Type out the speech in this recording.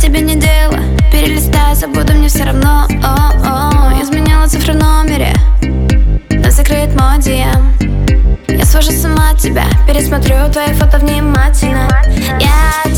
тебе не дело. Перелистай, забуду, мне все равно. Изменяла цифру в номере, но закрыт мой DM. Я свожу с ума от тебя, пересмотрю твои фото внимательно. Я